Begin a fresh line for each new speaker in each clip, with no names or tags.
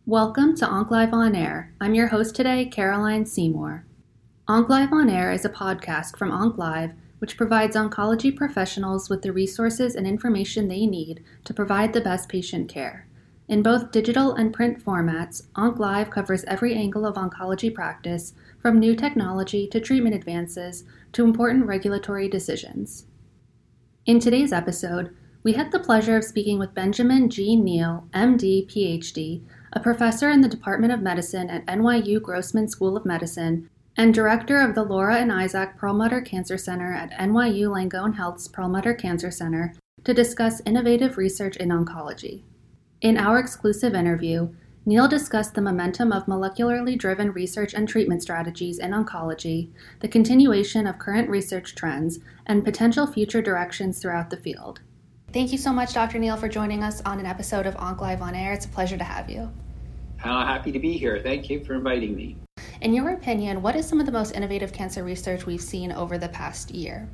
Welcome to OncLive On Air. I'm your host today, Caroline Seymour. OncLive On Air is a podcast from OncLive, which provides oncology professionals with the resources and information they need to provide the best patient care. In both digital and print formats, OncLive covers every angle of oncology practice, from new technology to treatment advances to important regulatory decisions. In today's episode, we had the pleasure of speaking with Benjamin G. Neal, MD, PhD, a professor in the Department of Medicine at NYU Grossman School of Medicine and director of the Laura and Isaac Perlmutter Cancer Center at NYU Langone Health's Perlmutter Cancer Center, to discuss innovative research in oncology. In our exclusive interview, Neal discussed the momentum of molecularly driven research and treatment strategies in oncology, the continuation of current research trends, and potential future directions throughout the field. Thank you so much, Dr. Neal, for joining us on an episode of OncLive On Air. It's a pleasure to have you.
Happy to be here. Thank you for inviting me.
In your opinion, what is some of the most innovative cancer research we've seen over the past year?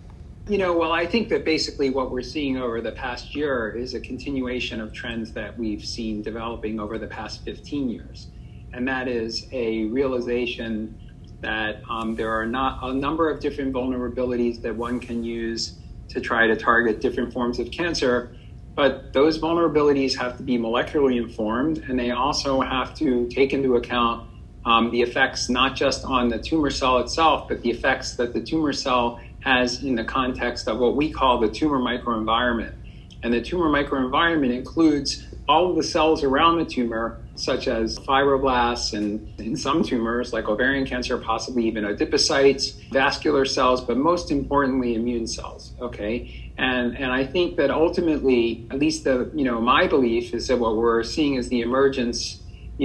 I think that basically what we're seeing over the past year is a continuation of trends that we've seen developing over the past 15 years. And that is a realization that there are not a number of different vulnerabilities that one can use to try to target different forms of cancer. But those vulnerabilities have to be molecularly informed, and they also have to take into account the effects not just on the tumor cell itself, but the effects that the tumor cell has in the context of what we call the tumor microenvironment. And the tumor microenvironment includes all of the cells around the tumor, such as fibroblasts, and in some tumors like ovarian cancer, possibly even adipocytes, vascular cells, but most importantly, immune cells. Okay. And I think that ultimately, at least my belief is that what we're seeing is the emergence,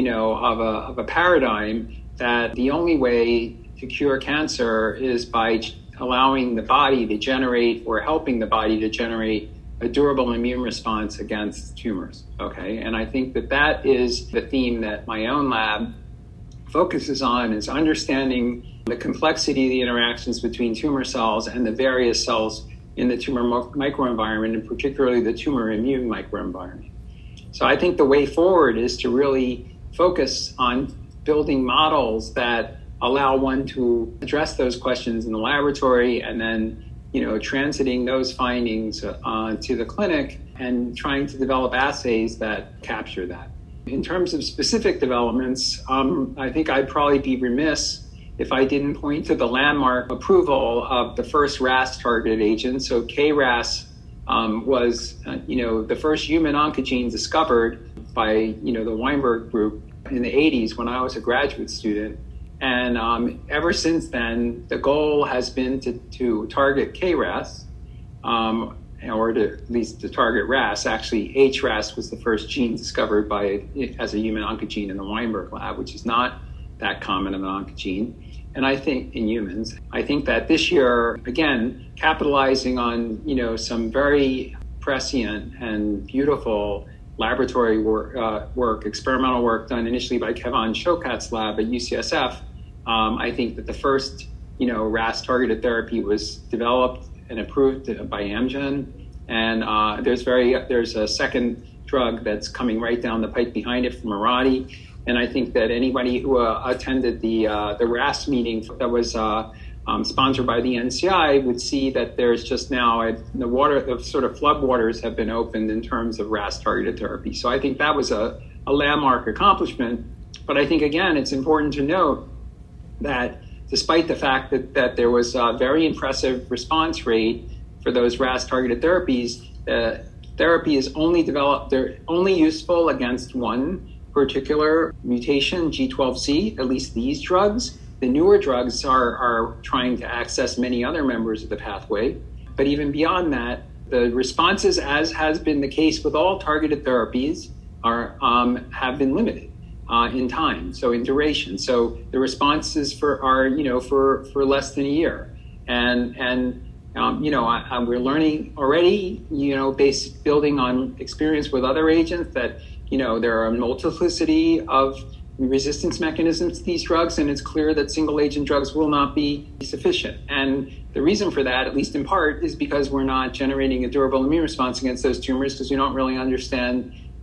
of a paradigm that the only way to cure cancer is by allowing the body to generate, or helping the body to generate, a durable immune response against tumors. Okay. And I think that is the theme that my own lab focuses on, is understanding the complexity of the interactions between tumor cells and the various cells in the tumor microenvironment, and particularly the tumor immune microenvironment. So I think the way forward is to really focus on building models that allow one to address those questions in the laboratory, and then, transiting those findings to the clinic and trying to develop assays that capture that. In terms of specific developments, I think I'd probably be remiss if I didn't point to the landmark approval of the first RAS-targeted agent. So KRAS was, the first human oncogene discovered by, the Weinberg group in the 80s when I was a graduate student. And ever since then, the goal has been to target KRAS, or at least to target RAS. Actually, HRAS was the first gene discovered as a human oncogene in the Weinberg lab, which is not that common of an oncogene. And I think in humans, I think that this year, again, capitalizing on, some very prescient and beautiful laboratory work, experimental work done initially by Kevan Shokat's lab at UCSF, I think that the first, RAS-targeted therapy was developed and approved by Amgen. And there's a second drug that's coming right down the pike behind it from Mirati. And I think that anybody who attended the RAS meeting that was sponsored by the NCI would see that there's just now the sort of floodwaters have been opened in terms of RAS-targeted therapy. So I think that was a landmark accomplishment. But I think, again, it's important to note that despite the fact that there was a very impressive response rate for those RAS-targeted therapies, the therapy is they're only useful against one particular mutation, G12C, at least these drugs. The newer drugs are trying to access many other members of the pathway. But even beyond that, the responses, as has been the case with all targeted therapies, have been limited in time, so in duration. So the responses are less than a year. And we're learning already, building on experience with other agents, that there are a multiplicity of resistance mechanisms to these drugs, and it's clear that single-agent drugs will not be sufficient. And the reason for that, at least in part, is because we're not generating a durable immune response against those tumors, because we don't really understand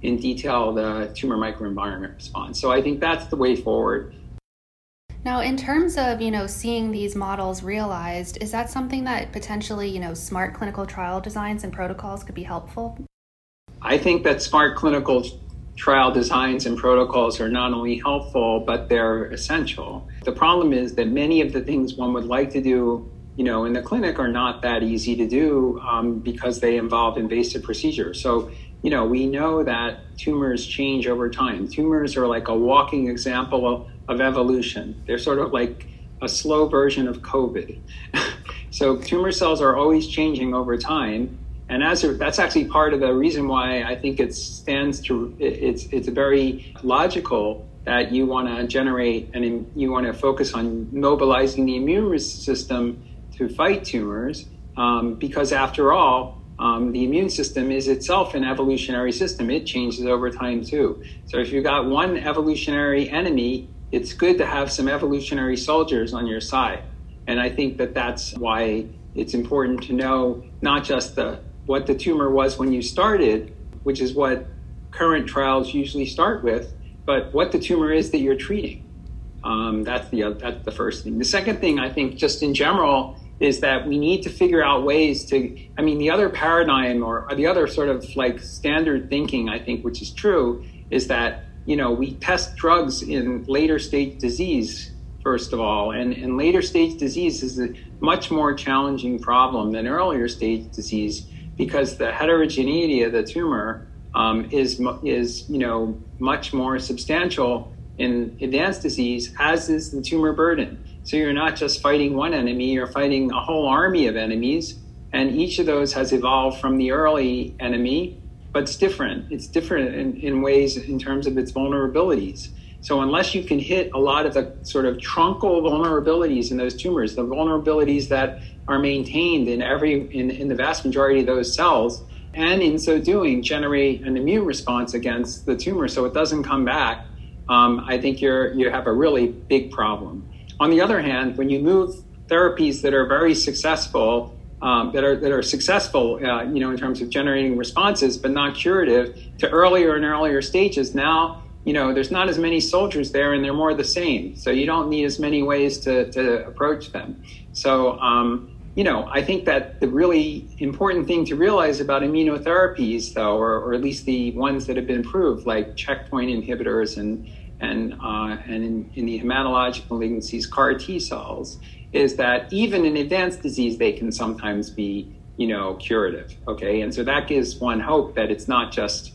in detail the tumor microenvironment response. So I think that's the way forward.
Now, in terms of, seeing these models realized, is that something that potentially, smart clinical trial designs and protocols could be helpful?
I think that smart clinical trial designs and protocols are not only helpful, but they're essential. The problem is that many of the things one would like to do, in the clinic are not that easy to do because they involve invasive procedures. So, we know that tumors change over time. Tumors are like a walking example of evolution. They're sort of like a slow version of COVID. So tumor cells are always changing over time. And that's actually part of the reason why I think it's very logical that you want to generate and you want to focus on mobilizing the immune system to fight tumors, because after all, the immune system is itself an evolutionary system. It changes over time too. So if you've got one evolutionary enemy, it's good to have some evolutionary soldiers on your side. And I think that that's why it's important to know not just what the tumor was when you started, which is what current trials usually start with, but what the tumor is that you're treating. That's the first thing. The second thing, I think, just in general, is that we need to figure out ways the other paradigm or the other sort of like standard thinking, I think, which is true, is that, we test drugs in later stage disease, first of all, and later stage disease is a much more challenging problem than earlier stage disease because the heterogeneity of the tumor is much more substantial in advanced disease, as is the tumor burden. So you're not just fighting one enemy, you're fighting a whole army of enemies, and each of those has evolved from the early enemy, but it's different. It's different in ways in terms of its vulnerabilities. So unless you can hit a lot of the sort of truncal vulnerabilities in those tumors, the vulnerabilities that are maintained in the vast majority of those cells, and in so doing generate an immune response against the tumor so it doesn't come back, I think you have a really big problem. On the other hand, when you move therapies that are very successful, in terms of generating responses, but not curative, to earlier and earlier stages, now, there's not as many soldiers there and they're more the same. So you don't need as many ways to approach them. So, I think that the really important thing to realize about immunotherapies, though, or at least the ones that have been approved, like checkpoint inhibitors and in the hematologic malignancies, CAR T cells, is that even in advanced disease, they can sometimes be, curative. Okay, and so that gives one hope that it's not just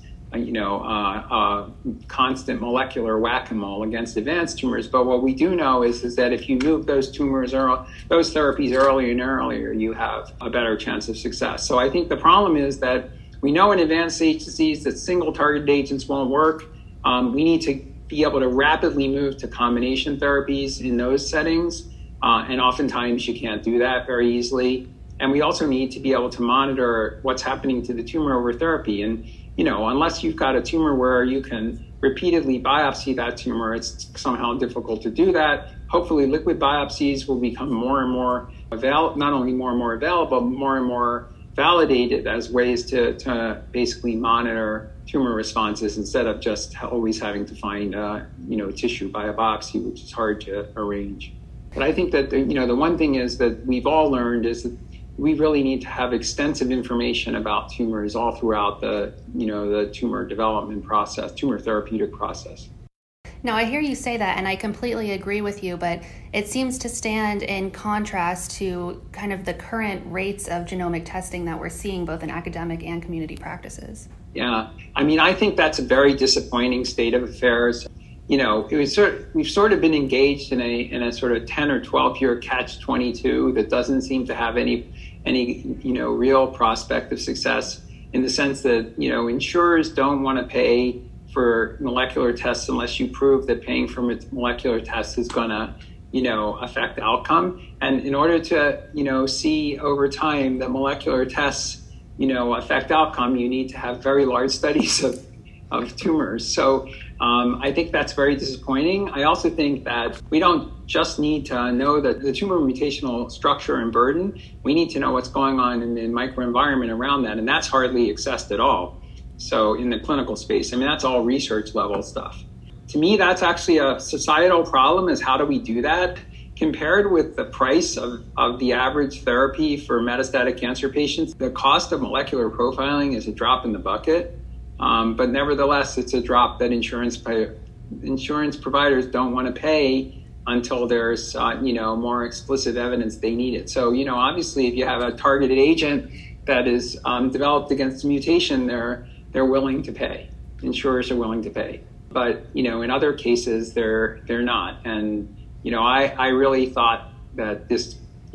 constant molecular whack-a-mole against advanced tumors. But what we do know is that if you move those therapies earlier and earlier, you have a better chance of success. So I think the problem is that we know in advanced stage disease that single targeted agents won't work. We need to be able to rapidly move to combination therapies in those settings. And oftentimes you can't do that very easily. And we also need to be able to monitor what's happening to the tumor over therapy. And unless you've got a tumor where you can repeatedly biopsy that tumor, it's somehow difficult to do that. Hopefully liquid biopsies will become more and more not only more and more available, but more and more validated as ways to basically monitor tumor responses instead of just always having to find tissue by a biopsy, which is hard to arrange. But I think that the one thing is that we've all learned is that we really need to have extensive information about tumors all throughout the tumor development process, tumor therapeutic process.
Now, I hear you say that, and I completely agree with you, but it seems to stand in contrast to kind of the current rates of genomic testing that we're seeing both in academic and community practices.
Yeah, I think that's a very disappointing state of affairs. We've sort of been engaged in a sort of 10 or 12 year catch-22 that doesn't seem to have any real prospect of success, in the sense that insurers don't want to pay for molecular tests unless you prove that paying for molecular tests is going to affect outcome. And in order to see over time that molecular tests affect outcome, you need to have very large studies of tumors. So I think that's very disappointing. I also think that we don't just need to know the tumor mutational structure and burden. We need to know what's going on in the microenvironment around that, and that's hardly accessed at all. So in the clinical space, I mean, that's all research level stuff. To me, that's actually a societal problem, is how do we do that? Compared with the price of the average therapy for metastatic cancer patients, the cost of molecular profiling is a drop in the bucket. But nevertheless, it's a drop that insurance providers don't want to pay until there's more explicit evidence they need it. So, obviously, if you have a targeted agent that is developed against a mutation, they're willing to pay. Insurers are willing to pay. But, in other cases, they're not. And, I really thought that this,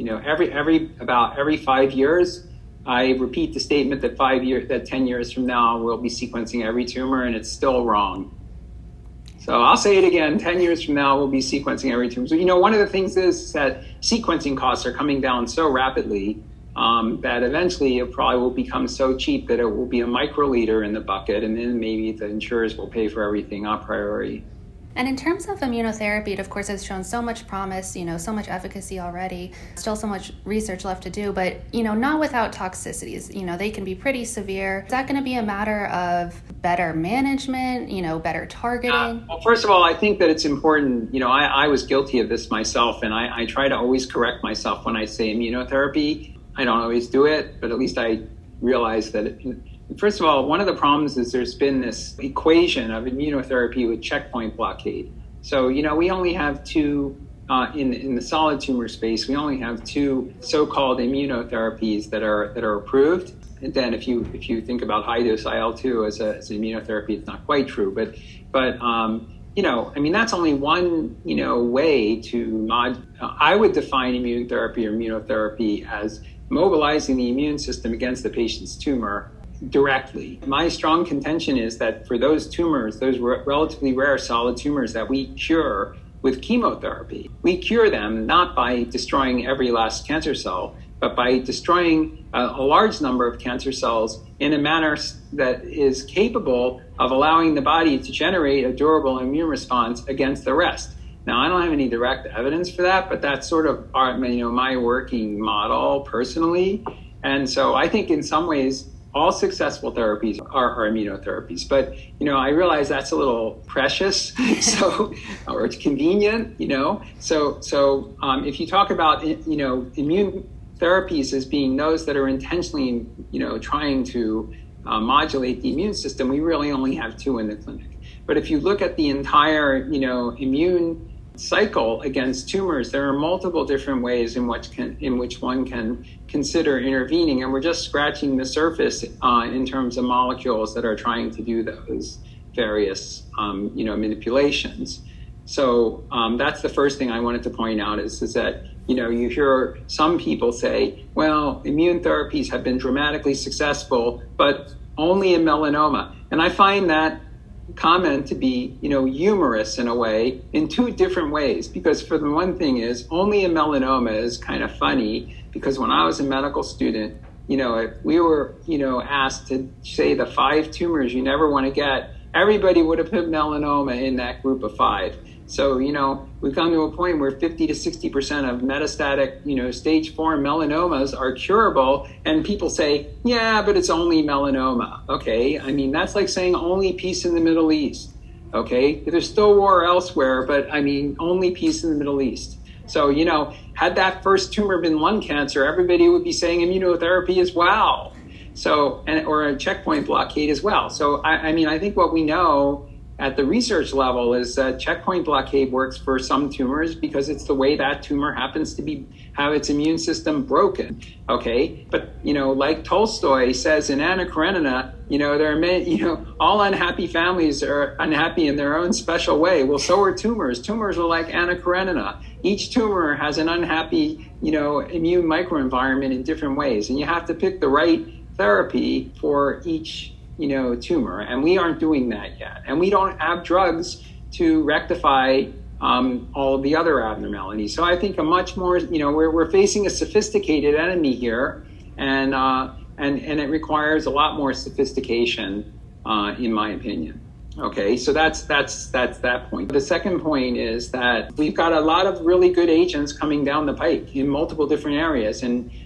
about every 5 years, I repeat the statement that 10 years from now, we'll be sequencing every tumor, and it's still wrong. So I'll say it again, 10 years from now, we'll be sequencing every tumor. So, one of the things is that sequencing costs are coming down so rapidly that eventually it probably will become so cheap that it will be a microliter in the bucket, and then maybe the insurers will pay for everything a priori.
And in terms of immunotherapy, it of course has shown so much promise, so much efficacy already, still so much research left to do, but, not without toxicities. They can be pretty severe. Is that going to be a matter of better management, better targeting?
Well, first of all, I think that it's important, I was guilty of this myself, and I try to always correct myself when I say immunotherapy. I don't always do it, but at least I realize that first of all, one of the problems is there's been this equation of immunotherapy with checkpoint blockade. So, we only have two, in the solid tumor space, we only have two so-called immunotherapies that are approved. And then if you think about high-dose IL-2 as an immunotherapy, it's not quite true. But that's only one, way to I would define immunotherapy or immunotherapy as mobilizing the immune system against the patient's tumor directly. My strong contention is that for those tumors, those relatively rare solid tumors that we cure with chemotherapy, we cure them not by destroying every last cancer cell, but by destroying a large number of cancer cells in a manner that is capable of allowing the body to generate a durable immune response against the rest. Now, I don't have any direct evidence for that, but that's sort of my working model personally. And so I think in some ways, all successful therapies are immunotherapies, but I realize that's a little precious, or it's convenient, So if you talk about immune therapies as being those that are intentionally trying to modulate the immune system, we really only have two in the clinic. But if you look at the entire immune cycle against tumors, there are multiple different ways in which one can consider intervening, and we're just scratching the surface in terms of molecules that are trying to do those various manipulations. So that's the first thing I wanted to point out is that you hear some people say, well, immune therapies have been dramatically successful, but only in melanoma, and I find that comment to be, humorous in a way, in two different ways. Because for the one thing is, only in melanoma is kind of funny, because when I was a medical student, if we were, asked to say the 5 tumors you never want to get, everybody would have put melanoma in that group of 5. So, we've come to a point where 50 to 60% of metastatic, stage 4 melanomas are curable. And people say, yeah, but it's only melanoma. Okay. That's like saying only peace in the Middle East. Okay. There's still war elsewhere, but only peace in the Middle East. So, had that first tumor been lung cancer, everybody would be saying immunotherapy is wow. So, or a checkpoint blockade as well. So, I think what we know at the research level is that checkpoint blockade works for some tumors because it's the way that tumor happens to have its immune system broken. Okay. But, like Tolstoy says in Anna Karenina, there are many, all unhappy families are unhappy in their own special way. Well, so are tumors. Tumors are like Anna Karenina. Each tumor has an unhappy, immune microenvironment in different ways. And you have to pick the right therapy for each tumor, and we aren't doing that yet. And we don't have drugs to rectify all of the other abnormalities. So I think a much more, we're facing a sophisticated enemy here, and it requires a lot more sophistication, in my opinion. Okay, so that's that point. The second point is that we've got a lot of really good agents coming down the pike in multiple different areas, and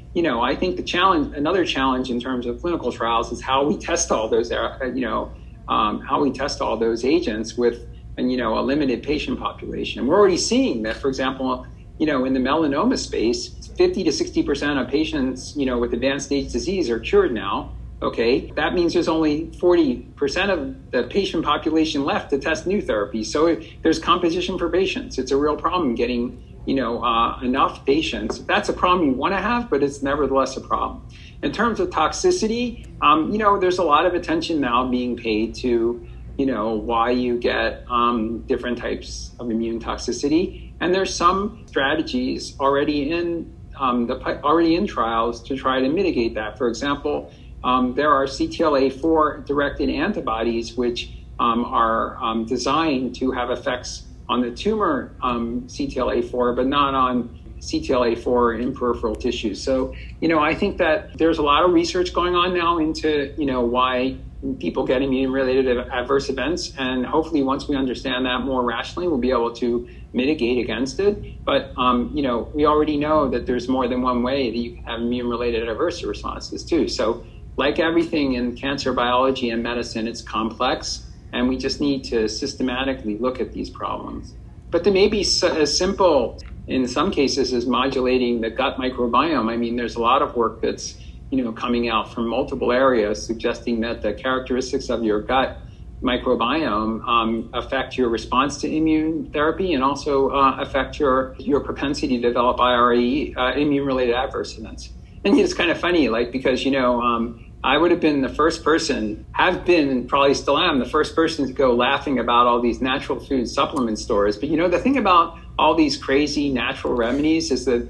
I think another challenge in terms of clinical trials is how we test all those, how we test all those agents with, a limited patient population. We're already seeing that, for example, in the melanoma space, 50 to 60% of patients, with advanced stage disease are cured now. Okay, that means there's only 40% of the patient population left to test new therapies. So there's competition for patients. It's a real problem getting, enough patients. That's a problem you want to have, but it's nevertheless a problem. In terms of toxicity, there's a lot of attention now being paid to, why you get different types of immune toxicity. And there's some strategies already in trials to try to mitigate that. For example, there are CTLA-4 directed antibodies which are designed to have effects on the tumor CTLA-4, but not on CTLA-4 in peripheral tissues. So, I think that there's a lot of research going on now into, why people get immune-related adverse events. And hopefully once we understand that more rationally, we'll be able to mitigate against it. But, we already know that there's more than one way that you can have immune-related adverse responses too. So like everything in cancer biology and medicine, it's complex, and we just need to systematically look at these problems. But they may be as simple, in some cases, as modulating the gut microbiome. I mean, there's a lot of work that's, coming out from multiple areas suggesting that the characteristics of your gut microbiome affect your response to immune therapy and also affect your propensity to develop IRE, immune-related adverse events. And it's kind of funny, because, I would have been the first person, have been, and probably still am, the first person to go laughing about all these natural food supplement stores. But, the thing about all these crazy natural remedies is that,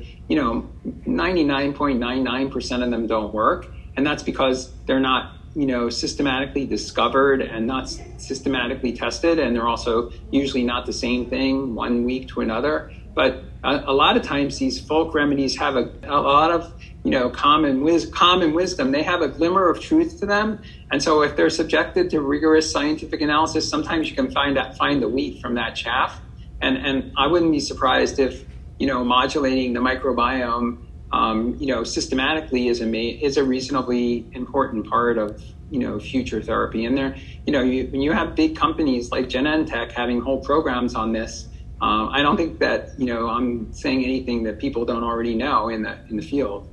99.99% of them don't work. And that's because they're not, systematically discovered and not systematically tested. And they're also usually not the same thing one week to another. But a lot of times these folk remedies have a lot of, common wisdom. They have a glimmer of truth to them. And so if they're subjected to rigorous scientific analysis, sometimes you can find the wheat from that chaff. And I wouldn't be surprised if, modulating the microbiome, systematically is a reasonably important part of, future therapy. And there, when you have big companies like Genentech having whole programs on this, I don't think that, I'm saying anything that people don't already know in the field.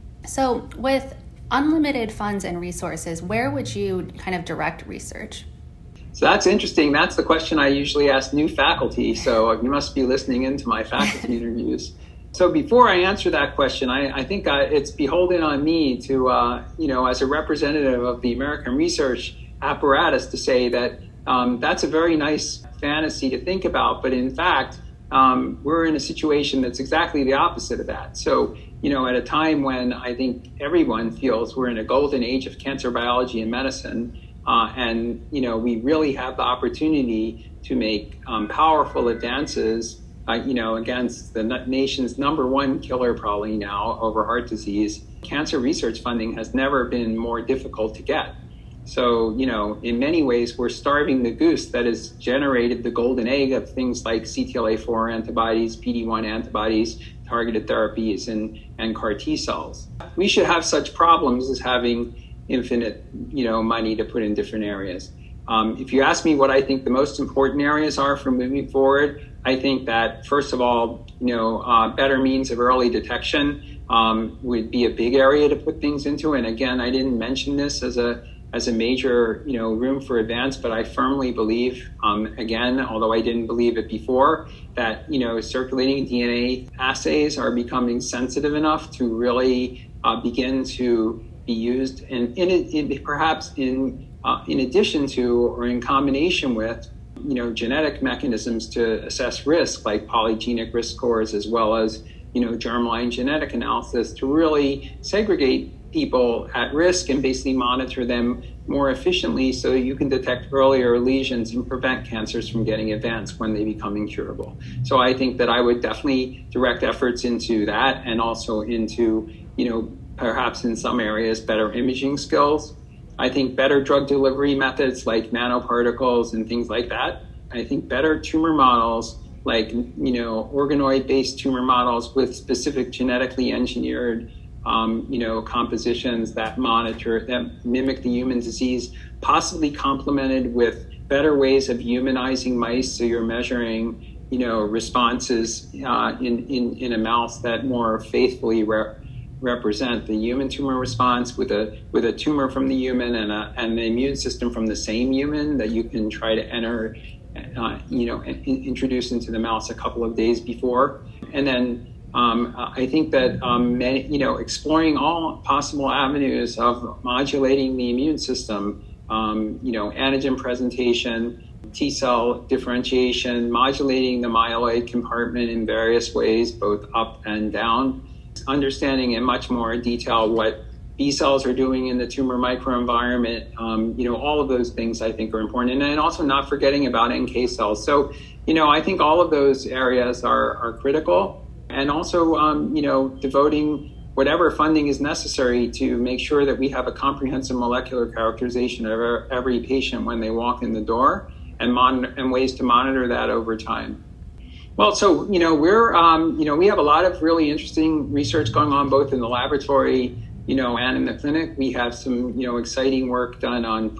So with unlimited funds and resources, where would you kind of direct research?
So that's interesting. That's the question I usually ask new faculty. So you must be listening into my faculty interviews. So before I answer that question, I think it's beholden on me to, as a representative of the American research apparatus, to say that that's a very nice fantasy to think about. But in fact, we're in a situation that's exactly the opposite of that. So, at a time when I think everyone feels we're in a golden age of cancer biology and medicine, and, we really have the opportunity to make powerful advances, against the nation's number one killer probably now over heart disease. Cancer research funding has never been more difficult to get. So, in many ways, we're starving the goose that has generated the golden egg of things like CTLA-4 antibodies, PD-1 antibodies, targeted therapies, and CAR T cells. We should have such problems as having infinite, money to put in different areas. If you ask me what I think the most important areas are for moving forward, I think that, first of all, better means of early detection would be a big area to put things into. And again, I didn't mention this as a major, room for advance, but I firmly believe, again, although I didn't believe it before, that, circulating DNA assays are becoming sensitive enough to really begin to be used, and perhaps in addition to or in combination with, genetic mechanisms to assess risk, like polygenic risk scores, as well as, germline genetic analysis, to really segregate people at risk and basically monitor them more efficiently so you can detect earlier lesions and prevent cancers from getting advanced when they become incurable. So I think that I would definitely direct efforts into that, and also into, perhaps in some areas, better imaging skills. I think better drug delivery methods like nanoparticles and things like that. I think better tumor models like, organoid-based tumor models with specific genetically engineered compositions that mimic the human disease, possibly complemented with better ways of humanizing mice. So you're measuring, responses in a mouse that more faithfully represent the human tumor response with a tumor from the human and the immune system from the same human that you can try to enter, introduce into the mouse a couple of days before. And then I think that exploring all possible avenues of modulating the immune system, antigen presentation, T cell differentiation, modulating the myeloid compartment in various ways, both up and down, understanding in much more detail what B cells are doing in the tumor microenvironment. All of those things I think are important. And then also not forgetting about NK cells. So, I think all of those areas are critical. And also, devoting whatever funding is necessary to make sure that we have a comprehensive molecular characterization of every patient when they walk in the door, and ways to monitor that over time. Well, so, we have a lot of really interesting research going on both in the laboratory, and in the clinic. We have some, exciting work done on,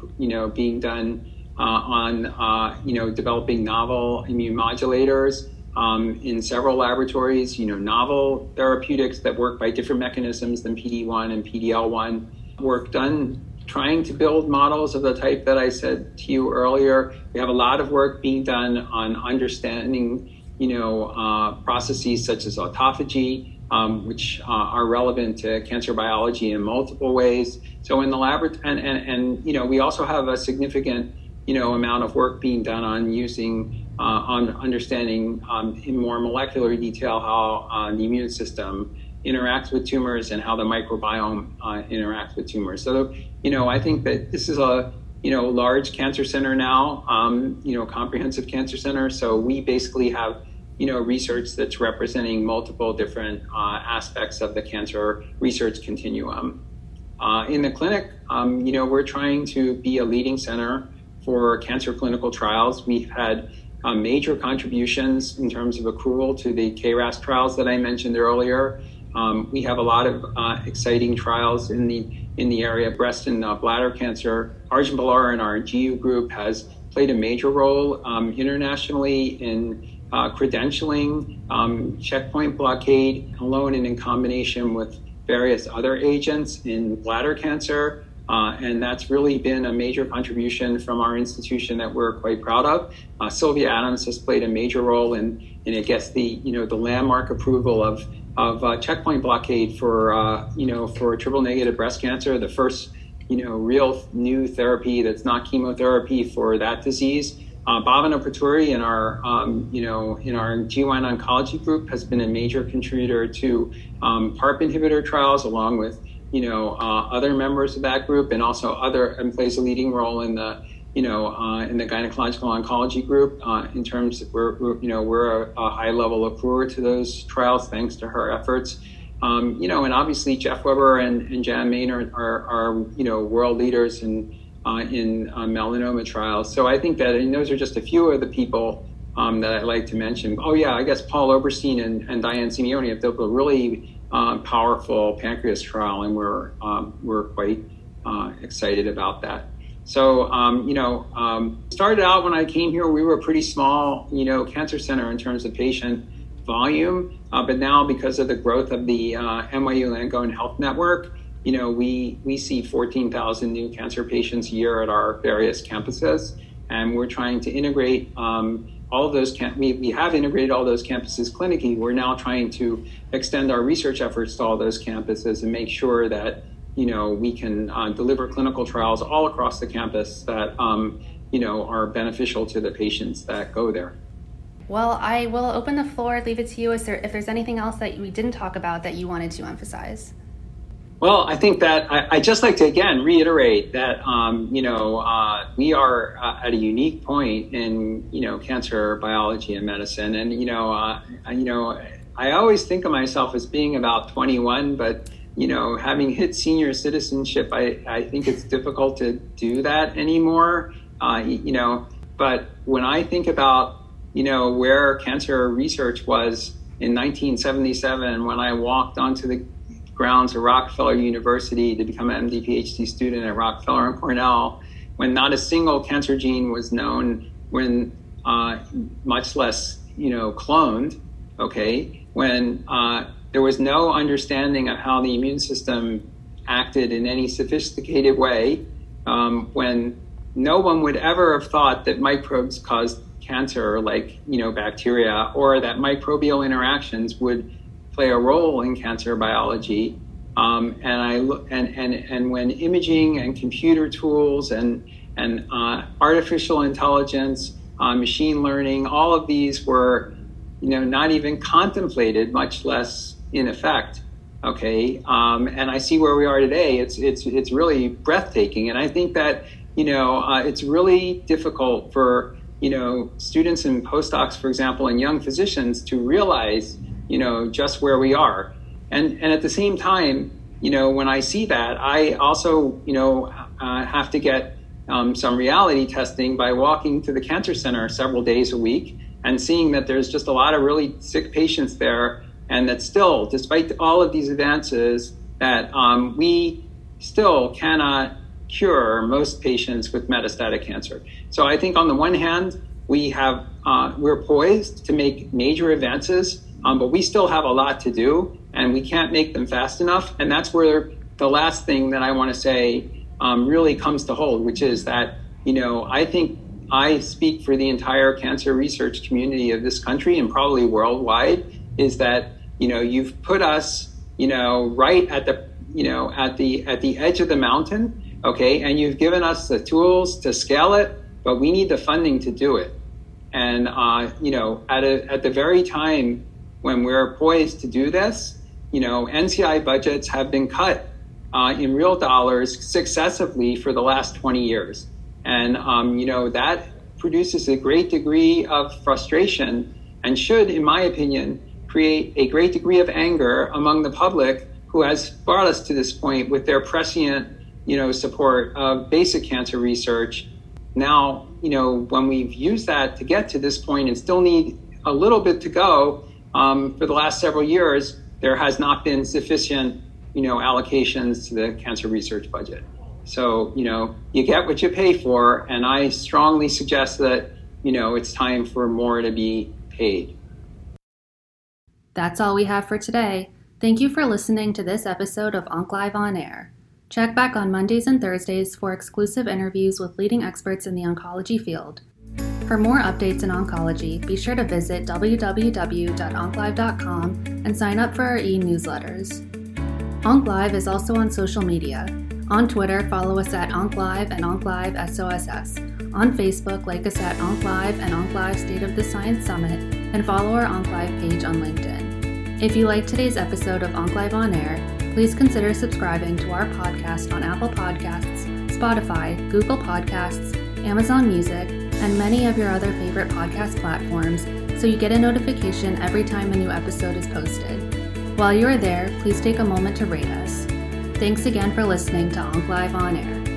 developing novel immune modulators in several laboratories, novel therapeutics that work by different mechanisms than PD-1 and PD-L1. Work done trying to build models of the type that I said to you earlier. We have a lot of work being done on understanding, processes such as autophagy, which are relevant to cancer biology in multiple ways. So in the laboratory, and we also have a significant, amount of work being done on using, on understanding in more molecular detail how the immune system interacts with tumors and how the microbiome interacts with tumors. So, I think that this is a, large cancer center now, comprehensive cancer center. So we basically have, research that's representing multiple different aspects of the cancer research continuum. In the clinic, we're trying to be a leading center for cancer clinical trials. We've had major contributions in terms of accrual to the KRAS trials that I mentioned earlier. We have a lot of exciting trials in the area of breast and bladder cancer. Arjun Balar and our GU group has played a major role internationally in credentialing checkpoint blockade alone and in combination with various other agents in bladder cancer. And that's really been a major contribution from our institution that we're quite proud of. Sylvia Adams has played a major role in I guess, the landmark approval of checkpoint blockade for triple negative breast cancer, the first, real new therapy that's not chemotherapy for that disease. Bhavana Paturi in our GYN oncology group has been a major contributor to PARP inhibitor trials, along with other members of that group, and also and plays a leading role in the gynecological oncology group in terms of we're a high level accruer to those trials thanks to her efforts. And obviously Jeff Weber and Jan Maynard are world leaders in melanoma trials. So I think that, and those are just a few of the people that I'd like to mention. Oh yeah, I guess Paul Oberstein and Diane Simeone have built a really powerful pancreas trial, and we're quite excited about that. So, started out when I came here, we were a pretty small, cancer center in terms of patient volume. But now, because of the growth of the NYU Langone Health Network, we see 14,000 new cancer patients a year at our various campuses. And we're trying to integrate all of those. We have integrated all those campuses clinically. We're now trying to extend our research efforts to all those campuses and make sure that we can deliver clinical trials all across the campus that, are beneficial to the patients that go there.
Well, I will open the floor, leave it to you if there's anything else that we didn't talk about that you wanted to emphasize.
Well, I think that I'd just like to, again, reiterate that, we are at a unique point in, cancer biology and medicine. And, I always think of myself as being about 21, but having hit senior citizenship, I think it's difficult to do that anymore. But when I think about, where cancer research was in 1977, when I walked onto the grounds of Rockefeller University to become an MD PhD student at Rockefeller and Cornell, when not a single cancer gene was known, when much less, cloned, okay, when there was no understanding of how the immune system acted in any sophisticated way, when no one would ever have thought that microbes caused cancer, like bacteria, or that microbial interactions would play a role in cancer biology. And when imaging and computer tools and artificial intelligence, machine learning, all of these were, not even contemplated, much less in effect. Okay, and I see where we are today. It's really breathtaking, and I think that it's really difficult for students and postdocs, for example, and young physicians to realize just where we are. And at the same time, when I see that, I also have to get some reality testing by walking to the cancer center several days a week and seeing that there's just a lot of really sick patients there, and that still, despite all of these advances, that we still cannot cure most patients with metastatic cancer. So I think on the one hand, we're poised to make major advances, but we still have a lot to do, and we can't make them fast enough. And that's where the last thing that I want to say really comes to hold, which is that, I think I speak for the entire cancer research community of this country and probably worldwide, is that, you've put us, right at the, at the edge of the mountain. Okay, and you've given us the tools to scale it, but we need the funding to do it. And at the very time when we're poised to do this, NCI budgets have been cut in real dollars successively for the last 20 years, and that produces a great degree of frustration, and should, in my opinion, create a great degree of anger among the public, who has brought us to this point with their prescient support of basic cancer research. Now, when we've used that to get to this point and still need a little bit to go, for the last several years, there has not been sufficient, allocations to the cancer research budget. So, you get what you pay for, and I strongly suggest that, it's time for more to be paid.
That's all we have for today. Thank you for listening to this episode of OncLive On Air. Check back on Mondays and Thursdays for exclusive interviews with leading experts in the oncology field. For more updates in oncology, be sure to visit www.onclive.com and sign up for our e-newsletters. OncLive is also on social media. On Twitter, follow us at OncLive and OncLiveSOSS. On Facebook, like us at OncLive and OncLive State of the Science Summit, and follow our OncLive page on LinkedIn. If you liked today's episode of OncLive On Air, please consider subscribing to our podcast on Apple Podcasts, Spotify, Google Podcasts, Amazon Music, and many of your other favorite podcast platforms, so you get a notification every time a new episode is posted. While you are there, please take a moment to rate us. Thanks again for listening to OncLive On Air.